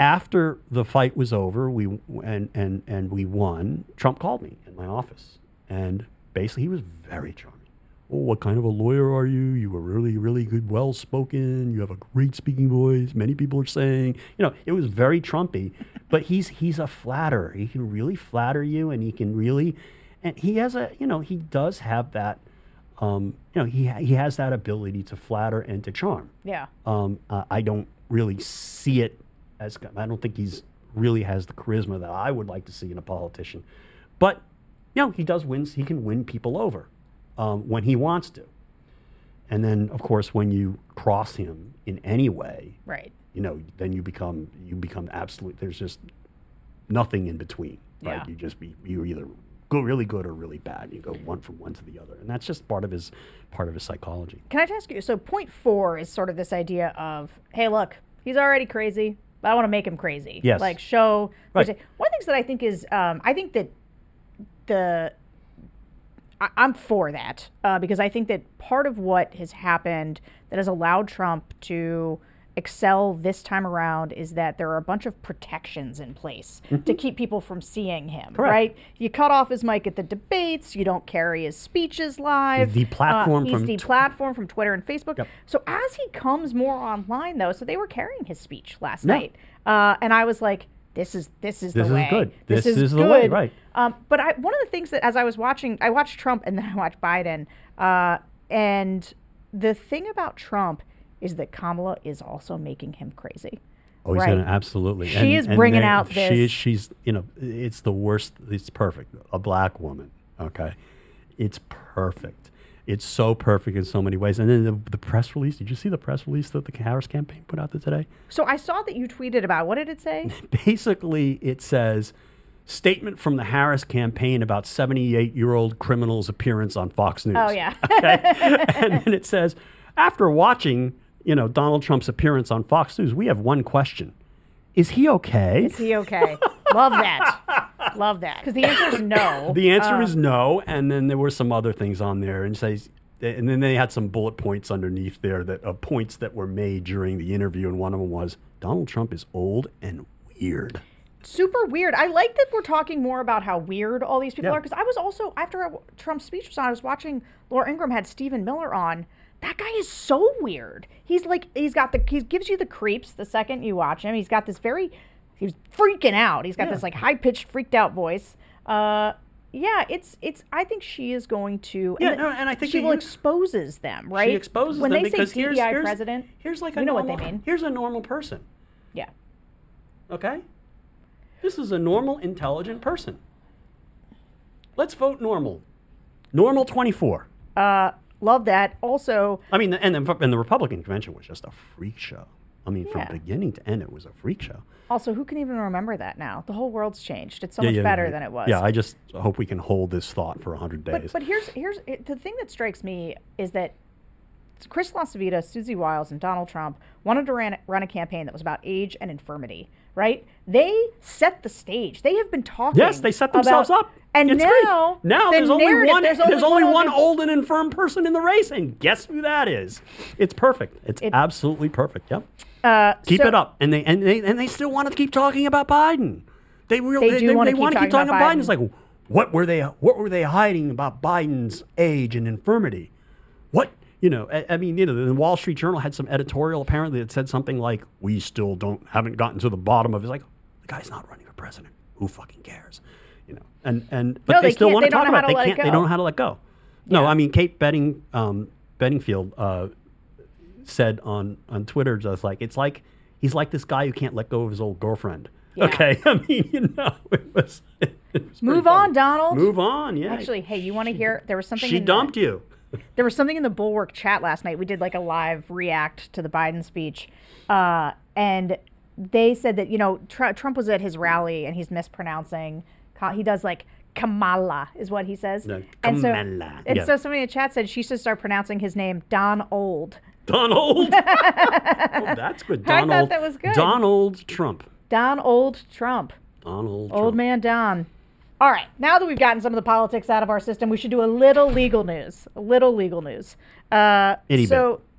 after the fight was over, we and and and we won. Trump called me in my office, and basically he was very charming. Oh, what kind of a lawyer are you? You were really, really good, well-spoken. You have a great speaking voice. Many people are saying, you know, it was very Trumpy. But he's he's a flatterer. He can really flatter you, and he can really, and he has a, you know, he does have that, um, you know, he he has that ability to flatter and to charm. Yeah. Um, uh, I don't really see it as, I don't think he's really has the charisma that I would like to see in a politician. But, you know, he does win. He can win people over. Um, when he wants to. And then, of course, when you cross him in any way, right, you know, then you become you become absolute. There's just nothing in between, right? Yeah. You just be you're either go really good or really bad. You go one from one to the other, and that's just part of his part of his psychology. Can I ask you? So, point four is sort of this idea of, hey, look, he's already crazy, but I want to make him crazy. Yes. Like show. Right. One of the things that I think is, um, I think that the I'm for that uh, because I think that part of what has happened that has allowed Trump to excel this time around is that there are a bunch of protections in place mm-hmm. to keep people from seeing him, Correct. right? You cut off his mic at the debates. You don't carry his speeches live. The platform uh, he's from the tw- platform from Twitter and Facebook. Yep. So as he comes more online, though, so they were carrying his speech last Yeah. night, uh, and I was like, This is this is This the is way. good. This, This is, is the good. way, right. Um, but I, one of the things that as I was watching, I watched Trump and then I watched Biden. Uh, and the thing about Trump is that Kamala is also making him crazy. Oh, he's right? gonna absolutely. She and, is and bringing they- out she this. is- she's, you know, it's the worst. It's perfect. A black woman. Okay, it's perfect. It's so perfect in so many ways. And then the, the press release. Did you see the press release that the Harris campaign put out today? So I saw that you tweeted about. What did it say? Basically, it says, statement from the Harris campaign about seventy-eight-year-old criminal's appearance on Fox News. Oh, yeah. Okay? And then it says, after watching, you know, Donald Trump's appearance on Fox News, we have one question. Is he okay? Is he okay? Love that. Love that. Because the answer is no. The answer Um, is no. And then there were some other things on there, and says, and then they had some bullet points underneath there that of points that were made during the interview, and one of them was Donald Trump is old and weird. Super weird. I like that we're talking more about how weird all these people Yeah. are. Because I was also after Trump's speech was on, I was watching Laura Ingraham had Stephen Miller on. That guy is so weird. He's like, he's got the, he gives you the creeps the second you watch him. He's got this very, he's freaking out. He's got Yeah. this like high pitched, freaked out voice. Uh, yeah, it's, it's, I think she is going to, Yeah, and no, and I think she that will you- exposes them, right? She exposes when them they because say here's, D E I here's, president, here's like you a know normal, what they mean. Here's a normal person, Yeah. okay? This is a normal, intelligent person. Let's vote normal. Normal twenty-four. Uh, love that. Also, I mean, and the, and the Republican convention was just a freak show. I mean, Yeah. from beginning to end, it was a freak show. also, who can even remember that now? The whole world's changed. It's so Yeah, much yeah, better yeah. than it was. Yeah, I just hope we can hold this thought for one hundred days. But, but here's here's it, the thing that strikes me is that Chris LaCivita, Susie Wiles, and Donald Trump wanted to run, run a campaign that was about age and infirmity, right? They set the stage. They have been talking. Yes, they set themselves about, up. And It's now, great. now the there's only narrative- one. There's There's, only, only one old. old and infirm person in the race, and guess who that is? It's perfect. It's It- absolutely perfect. Yep. Uh, Keep so- it up, and they and they and they still want to keep talking about Biden. They really They they, do they, wanna they keep want to keep talking talking about about Biden. It's like, what were they? What were they hiding about Biden's age and infirmity? What? You know, I, I mean, you know, the Wall Street Journal had some editorial apparently that said something like, "We still don't haven't gotten to the bottom of it." It's like, the guy's not running for president. Who fucking cares? You know, and and but No, they, they still can't- want they to don't talk know how about. to it. let They it can't. They go. don't know how to let go. No, Yeah. I mean, Kate Betting, um, Bedingfield uh, said on on Twitter, just like it's like he's like this guy who can't let go of his old girlfriend. Yeah. Okay, I mean, you know, it was. It was pretty Move funny. on, Donald. Move on. Yeah. Actually, hey, you want to hear? There was something. she in the- dumped you. There was something in the Bulwark chat last night. We did like a live react to the Biden speech. Uh, and they said that, you know, Tr- Trump was at his rally and he's mispronouncing. He does like Kamala is what he says. No, and so, Kamala, and yeah. so somebody in the chat said she should start pronouncing his name Don Old. Donald. Oh, that's good. I thought Donald. that was good. Donald Trump. Don Old Trump. Donald. Old Trump. man Don. All right, now that we've gotten some of the politics out of our system, we should do a little legal news. A little legal news. Uh, Itty so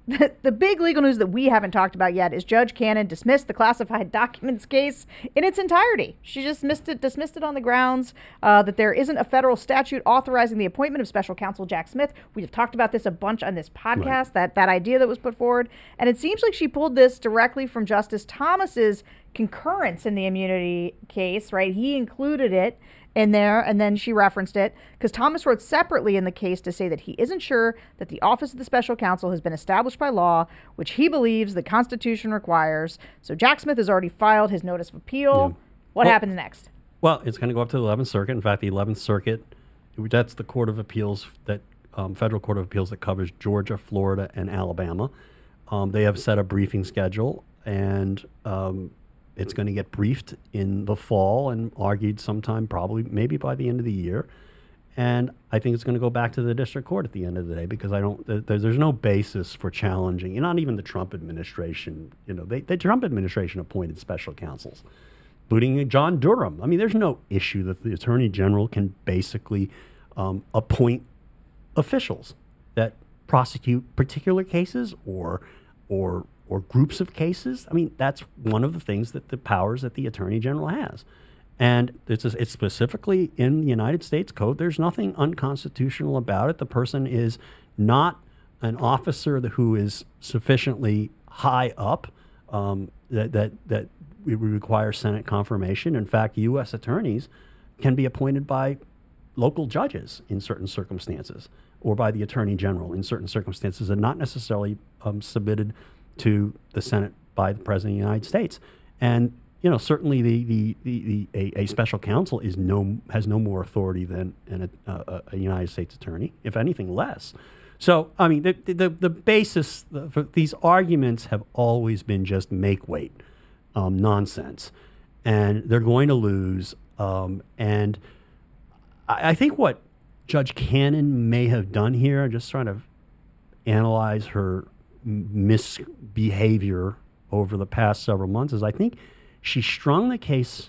The, the big legal news that we haven't talked about yet is Judge Cannon dismissed the classified documents case in its entirety. She just dismissed it, dismissed it on the grounds uh, that there isn't a federal statute authorizing the appointment of special counsel Jack Smith. We've talked about this a bunch on this podcast, right. that, that idea that was put forward. And it seems like she pulled this directly from Justice Thomas's concurrence in the immunity case, right? He included it in there, and then she referenced it because Thomas wrote separately in the case to say that he isn't sure that the office of the special counsel has been established by law, which he believes the Constitution requires. So Jack Smith has already filed his notice of appeal. Yeah. What well, happens next? Well, it's going to go up to the eleventh Circuit. In fact, the eleventh Circuit, that's the Court of Appeals, that um, federal Court of Appeals that covers Georgia, Florida, and Alabama. Um, they have set a briefing schedule, and um, it's going to get briefed in the fall and argued sometime, probably maybe by the end of the year. And I think it's going to go back to the district court at the end of the day because I don't. There, there's no basis for challenging. Not even the Trump administration. You know, they, the Trump administration appointed special counsels, including John Durham. I mean, there's no issue that the attorney general can basically um, appoint officials that prosecute particular cases or or. or groups of cases. I mean, that's one of the things that the powers that the Attorney General has. And it's, it's specifically in the United States Code. There's nothing unconstitutional about it. The person is not an officer that, who is sufficiently high up um, that, that, that we require Senate confirmation. In fact, U S attorneys can be appointed by local judges in certain circumstances or by the Attorney General in certain circumstances and not necessarily um, submitted to the Senate by the President of the United States. And, you know, certainly the, the, the, the a, a special counsel is no has no more authority than an, a, a United States attorney, if anything less. So, I mean, the the, the basis for these arguments have always been just make weight um, nonsense. And they're going to lose. Um, and I, I think what Judge Cannon may have done here, just trying to analyze her misbehavior over the past several months, is I think she strung the case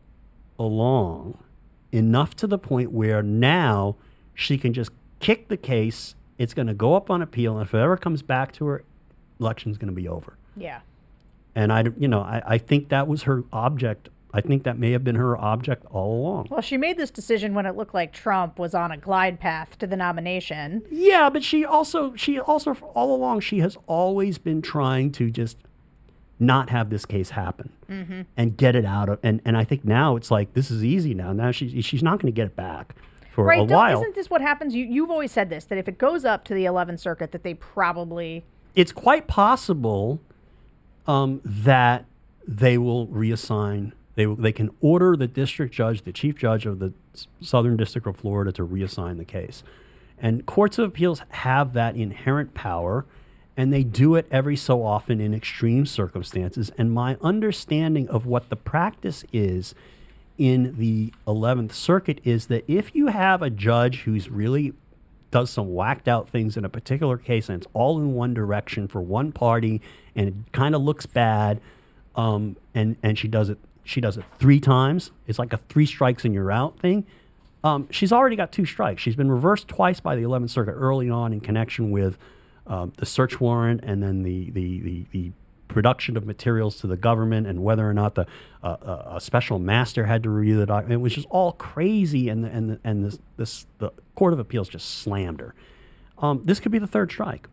along enough to the point where now she can just kick the case. It's going to go up on appeal, and if it ever comes back to her, election's going to be over. Yeah. And I, you know, I, I think that was her object. I think that may have been her object all along. Well, she made this decision when it looked like Trump was on a glide path to the nomination. Yeah, but she also, she also, all along, she has always been trying to just not have this case happen mm-hmm. and get it out of. And, and I think now it's like this is easy now. Now she, she's not going to get it back for right, a while. Isn't this what happens? You, you've always said this, that if it goes up to the eleventh Circuit, that they probably. It's quite possible um, that they will reassign. They they can order the district judge, the chief judge of the Southern District of Florida, to reassign the case. And courts of appeals have that inherent power, and they do it every so often in extreme circumstances. And my understanding of what the practice is in the eleventh Circuit is that if you have a judge who's really does some whacked out things in a particular case and it's all in one direction for one party and it kind of looks bad, um, and, and she does it She does it three times. It's like a three strikes and you're out thing. Um, she's already got two strikes. She's been reversed twice by the eleventh Circuit early on in connection with um, the search warrant and then the, the, the, the production of materials to the government and whether or not the uh, uh, a special master had to review the document. It was just all crazy, and the, and the, and this, this the Court of Appeals just slammed her. Um, this could be the third strike.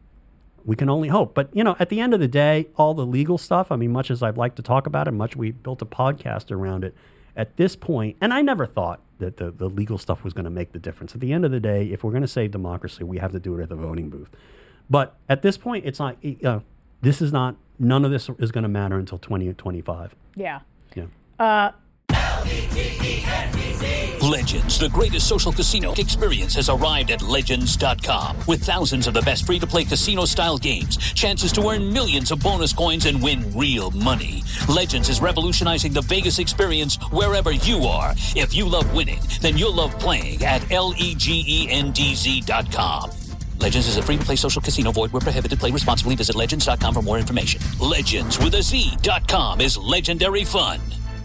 We can only hope. But, you know, at the end of the day, all the legal stuff, I mean, much as I'd like to talk about it, much we built a podcast around it, at this point, and I never thought that the, the legal stuff was going to make the difference. At the end of the day, if we're going to save democracy, we have to do it at the voting booth. But at this point, it's not, uh, this is not, none of this is going to matter until twenty twenty-five. Yeah. Yeah. Uh, Legends, the greatest social casino experience, has arrived at Legends dot com. With thousands of the best free-to-play casino-style games, chances to earn millions of bonus coins and win real money. Legends is revolutionizing the Vegas experience wherever you are. If you love winning, then you'll love playing at L-E-G-E-N-D-Z dot com. Legends is a free-to-play social casino. Void where prohibited. Play responsibly. Visit Legends dot com for more information. Legends with a Z dot com is legendary fun.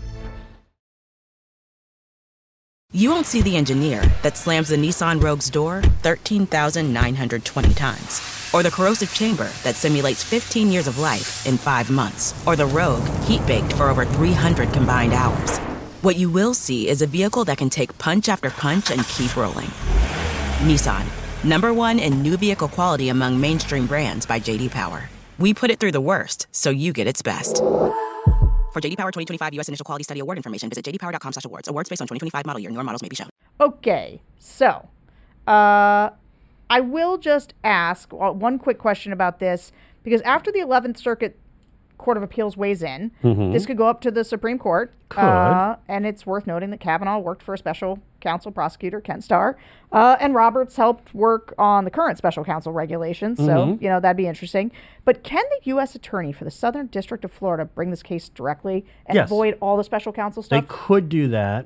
You won't see the engineer that slams the Nissan Rogue's door thirteen thousand nine hundred twenty times, or the corrosive chamber that simulates fifteen years of life in five months, or the Rogue, heat-baked for over three hundred combined hours. What you will see is a vehicle that can take punch after punch and keep rolling. Nissan, number one in new vehicle quality among mainstream brands by J D Power. We put it through the worst, so you get its best. For J D Power twenty twenty-five U S Initial Quality Study Award information, visit j d power dot com slash awards. Awards based on twenty twenty-five model year. Newer models may be shown. Okay, so uh, I will just ask one quick question about this, because after the eleventh Circuit Court of Appeals weighs in, mm-hmm. this could go up to the Supreme Court. Could. Uh, and it's worth noting that Kavanaugh worked for a special counsel prosecutor, Ken Starr, uh, and Roberts helped work on the current special counsel regulations. So, mm-hmm. you know, that'd be interesting. But can the U S attorney for the Southern District of Florida bring this case directly and yes. avoid all the special counsel stuff? They could do that.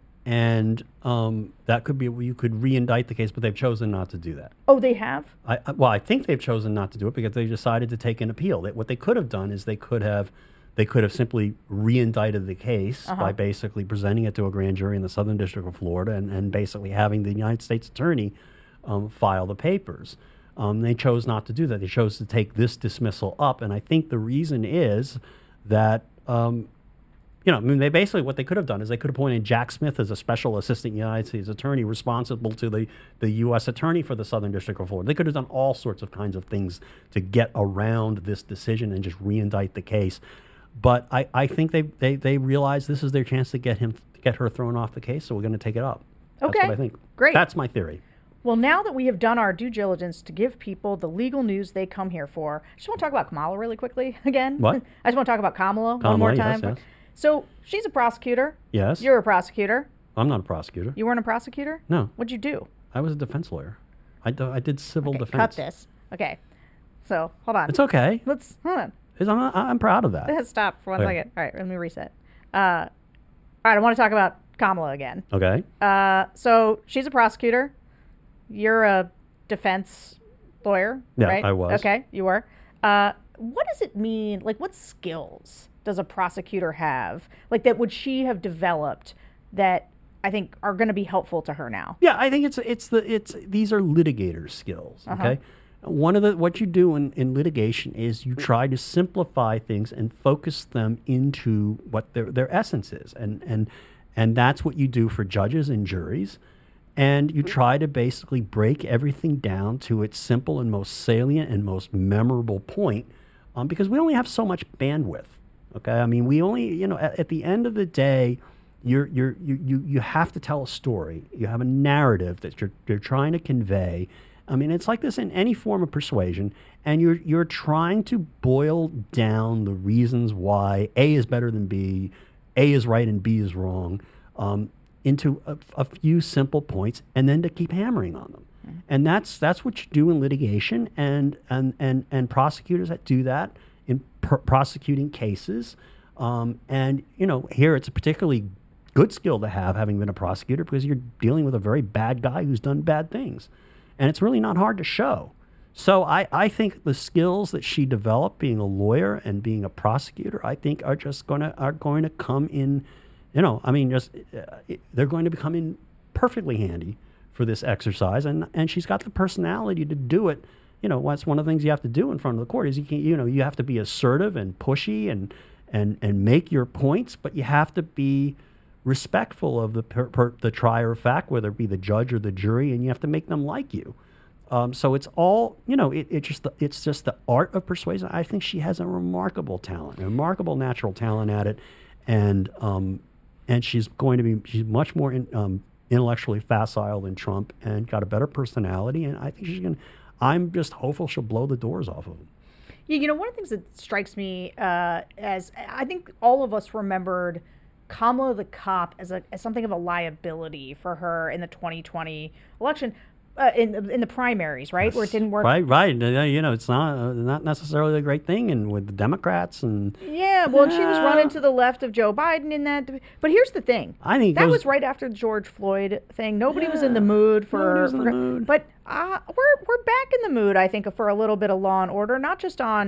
And um, that could be, you could re-indict the case, but they've chosen not to do that. Oh, they have? I, I, well, I think they've chosen not to do it because they decided to take an appeal. They, what they could have done is they could have, they could have simply re-indicted the case uh-huh. by basically presenting it to a grand jury in the Southern District of Florida and, and basically having the United States attorney um, file the papers. Um, they chose not to do that. They chose to take this dismissal up, and I think the reason is that. Um, You know, I mean, they basically, what they could have done is they could have appointed Jack Smith as a special assistant United States attorney responsible to the, the U S attorney for the Southern District of Florida. They could have done all sorts of kinds of things to get around this decision and just re-indict the case. But I, I think they, they, they realize this is their chance to get him, to get her thrown off the case, so we're going to take it up. That's okay. what I think. Great. That's my theory. Well, now that we have done our due diligence to give people the legal news they come here for, I just want to talk about Kamala really quickly again. What? I just want to talk about Kamala, Kamala one more yes, time. yes. So she's a prosecutor. Yes. You're a prosecutor. I'm not a prosecutor. You weren't a prosecutor? No. What'd you do? I was a defense lawyer. I, do, I did civil okay, defense. Cut this. Okay. So, hold on. It's okay. Let's, hold on. It's, I'm, I'm proud of that. Stop for one okay. second. All right, let me reset. Uh, all right, I want to talk about Kamala again. Okay. Uh, so she's a prosecutor. You're a defense lawyer, yeah, right? I was. Okay, you were. Uh, what does it mean? Like, what skills does a prosecutor have, like that would she have developed that I think are going to be helpful to her now? Yeah, I think it's it's the it's these are litigator skills. Okay, uh-huh. One of the what you do in, in litigation is you try to simplify things and focus them into what their their essence is, and and and that's what you do for judges and juries, and you try to basically break everything down to its simple and most salient and most memorable point, um, because we only have so much bandwidth. Okay, I mean, we only, you know, at, at the end of the day, you're, you're, you, you, you have to tell a story. You have a narrative that you're, you're trying to convey. I mean, it's like this in any form of persuasion, and you're, you're trying to boil down the reasons why A is better than B, A is right and B is wrong, um, into a, a few simple points, and then to keep hammering on them. Mm-hmm. And that's that's what you do in litigation, and and and and prosecutors that do that in pr- prosecuting cases, um, and you know here it's a particularly good skill to have, having been a prosecutor, because you're dealing with a very bad guy who's done bad things, and it's really not hard to show. So I, I think the skills that she developed being a lawyer and being a prosecutor, I think are just gonna are going to come in, you know, I mean, just uh, they're going to become in perfectly handy for this exercise, and and she's got the personality to do it. You know, that's one of the things you have to do in front of the court is you can, you know, you have to be assertive and pushy and and and make your points, but you have to be respectful of the per, per, the trier of fact, whether it be the judge or the jury, and you have to make them like you. Um, so it's all, you know, it, it just the, it's just the art of persuasion. I think she has a remarkable talent, a remarkable natural talent at it, and um, and she's going to be she's much more in, um, intellectually facile than Trump, and got a better personality, and I think she's going to. I'm just hopeful she'll blow the doors off of him. Yeah, you know, one of the things that strikes me uh, as I think all of us remembered Kamala the cop as a as something of a liability for her in the twenty twenty election. Uh, in in the primaries, right, where it didn't work. Right, right. You know, it's not uh, not necessarily a great thing, and with the Democrats and yeah, well, yeah. she was running to the left of Joe Biden in that. But here's the thing: I think that was, was right after the George Floyd thing. Nobody yeah, was in the mood for. Nobody was in for the mood. But uh, we're we're back in the mood, I think, for a little bit of law and order, not just on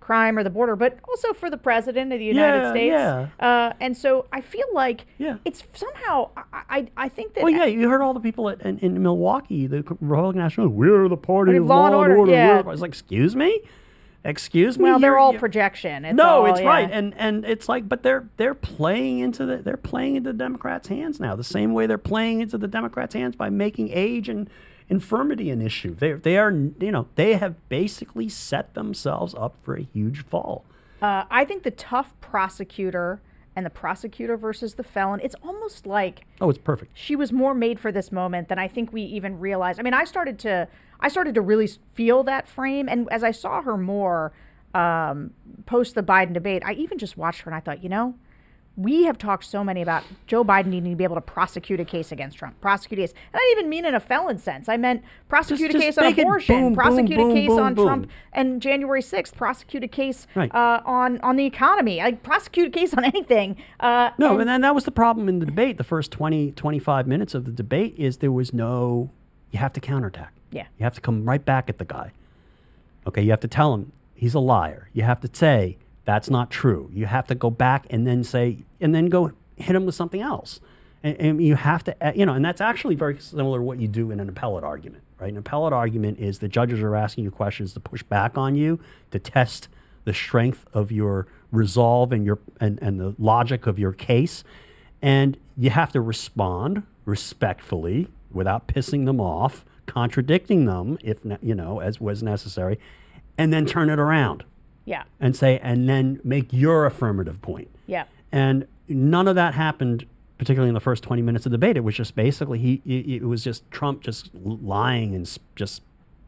crime or the border, but also for the president of the United Yeah, States. yeah. Uh, and so I feel like Yeah. it's somehow, I, I, I think that. Well, yeah, you heard all the people at, in, in Milwaukee, the Republican National, we're the party of Law and order, order. yeah. We're-" I was like, excuse me? Excuse me? Well, they're You're- all you're- projection. It's no, all, it's yeah. right, and and it's like, but they're they're playing into the they're playing into the Democrats' hands now, the same way they're playing into the Democrats' hands by making age and infirmity an issue. They they are you know they have basically set themselves up for a huge fall. Uh, I think the tough prosecutor and the prosecutor versus the felon, it's almost like Oh, it's perfect. she was more made for this moment than I think we even realized. I mean, I started to I started to really feel that frame, and as I saw her more um, post the Biden debate, I even just watched her and I thought, you know, we have talked so many about Joe Biden needing to be able to prosecute a case against Trump, prosecute a case. And I didn't even mean in a felon sense. I meant prosecute Just- a just case on make it abortion, boom, boom, prosecute boom, a case boom, on boom. Trump and January sixth, prosecute a case Right. uh, on on the economy. Like prosecute a case on anything. Uh, No, and- and then that was the problem in the debate. The first twenty, twenty-five minutes of the debate is there was no, you have to counterattack. Yeah. You have to come right back at the guy. Okay, you have to tell him he's a liar. You have to say that's not true. You have to go back and then say, and then go hit him with something else. And, and you have to, uh, you know, and that's actually very similar to what you do in an appellate argument, right? An appellate argument is the judges are asking you questions to push back on you, to test the strength of your resolve and your and, and the logic of your case. And you have to respond respectfully without pissing them off, contradicting them if ne- you know as was necessary, and then turn it around yeah, and say and then make your affirmative point. yeah. And none of that happened, particularly in the first twenty minutes of the debate. It was just basically he it, it was just Trump just lying and s- just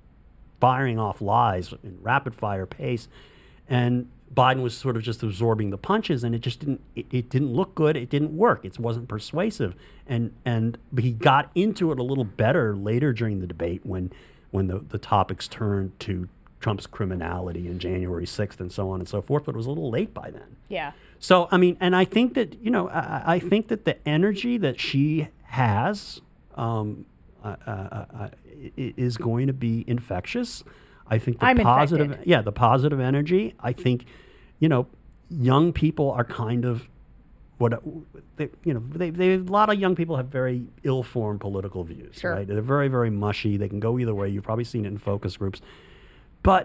firing off lies in rapid fire pace, and Biden was sort of just absorbing the punches, and it just didn't it, it didn't look good. It didn't work. It wasn't persuasive, and and but he got into it a little better later during the debate when when the, the topics turned to Trump's criminality and January sixth and so on and so forth. But it was a little late by then. Yeah. So I mean, and I think that you know, I, I think that the energy that she has um, uh, uh, uh, i- is going to be infectious. I think the I'm positive, infected. yeah, the positive energy. I think, you know, young people are kind of what they, you know. They, they a lot of young people have very ill-formed political views. Sure. Right? They're very, very mushy. They can go either way. You've probably seen it in focus groups, but.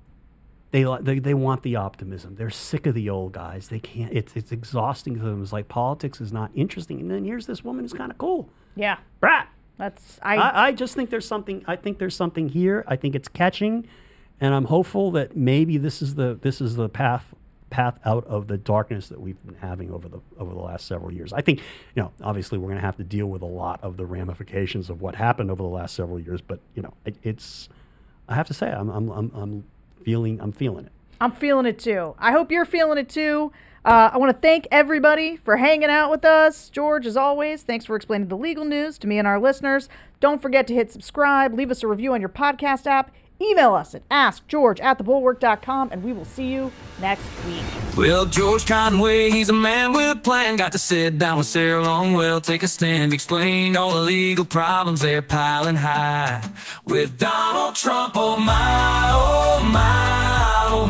They, li- they they want the optimism. They're sick of the old guys. They can't. It's it's exhausting to them. It's like politics is not interesting. And then here's this woman who's kind of cool. Yeah. Brat. That's I, I, I just think there's something. I think there's something here. I think it's catching, and I'm hopeful that maybe this is the this is the path path out of the darkness that we've been having over the over the last several years. I think, you know, obviously we're going to have to deal with a lot of the ramifications of what happened over the last several years. But you know, it, it's. I have to say, I'm I'm I'm. I'm feeling I'm feeling it. I'm feeling it too. I hope you're feeling it too. Uh, I want to thank everybody for hanging out with us. George, as always, thanks for explaining the legal news to me and our listeners. Don't forget to hit subscribe, leave us a review on your podcast app, email us at ask george at the bulwark dot com, and we will see you next week. Well, George Conway, he's a man with a plan. Got to sit down with Sarah Longwell, take a stand, explain all the legal problems they're piling high. With Donald Trump, oh my, oh my, oh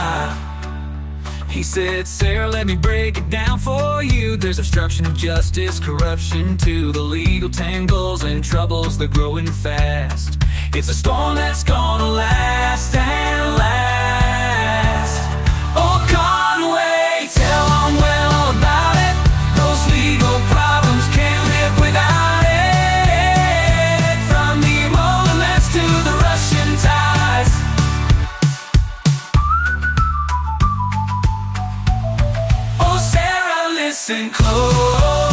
my. He said, Sarah, let me break it down for you. There's obstruction of justice, corruption too, the legal tangles and troubles, they're growing fast. It's a storm that's gonna last and last. Oh, Conway, tell Longwell all about it. Those legal problems can't live without it. From the Molemans to the Russian ties. Oh, Sarah, listen close.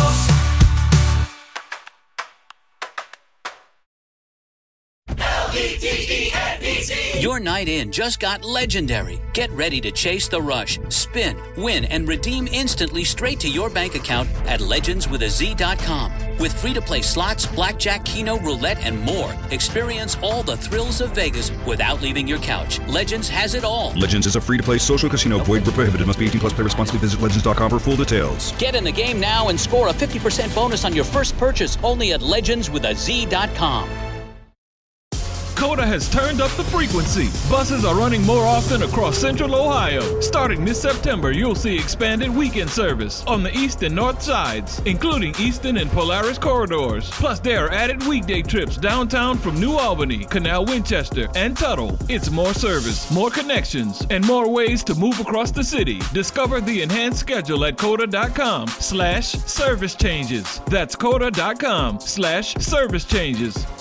Your night in just got legendary. Get ready to chase the rush, spin, win, and redeem instantly straight to your bank account at legends with a z dot com. With free-to-play slots, blackjack, keno, roulette, and more, experience all the thrills of Vegas without leaving your couch. Legends has it all. Legends is a free-to-play social casino. Void where prohibited. Must be eighteen plus. Play responsibly. Visit legends dot com for full details. Get in the game now and score a fifty percent bonus on your first purchase only at legends with a z dot com. COTA has turned up the frequency. Buses are running more often across Central Ohio. Starting this September, you'll see expanded weekend service on the east and north sides, including Eastern and Polaris corridors. Plus, there are added weekday trips downtown from New Albany, Canal Winchester, and Tuttle. It's more service, more connections, and more ways to move across the city. Discover the enhanced schedule at COTA.com slash service changes. That's COTA.com slash service changes.